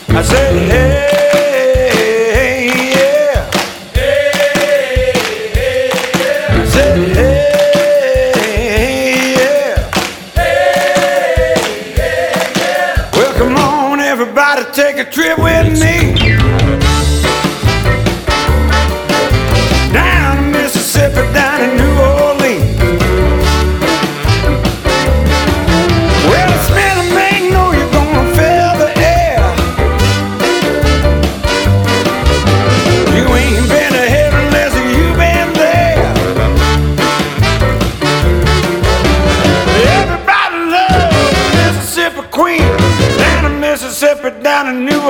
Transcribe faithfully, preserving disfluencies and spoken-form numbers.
I said, hey, yeah. Hey, hey, yeah. I said, hey, yeah. Hey, hey, yeah. Well, come on, everybody, take a trip with me. Down to Mississippi, down to New Orleans. Well, the smell of mango, you're gonna fill the air. You ain't been to heaven unless you've been there. Everybody loves Mississippi Queen. Down to Mississippi, down to New